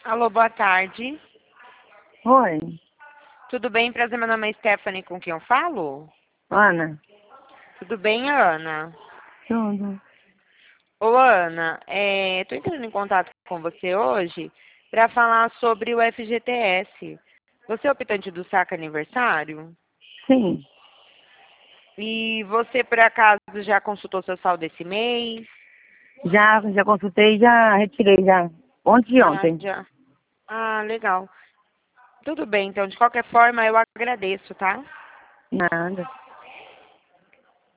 Alô, boa tarde. Oi, Tudo bem? Prazer, meu nome é Stephanie, com quem eu falo? Ana. Tudo bem, Ana? Tudo. Ô, Ana, tô entrando em contato com você hoje para falar sobre o FGTS. Você é optante do saque aniversário? Sim, E você, por acaso, já consultou seu saldo esse mês? já consultei, já retirei já. Ontem e Ah, ontem. já. Ah, legal. Tudo bem, então, de qualquer forma, eu agradeço, tá? Nada.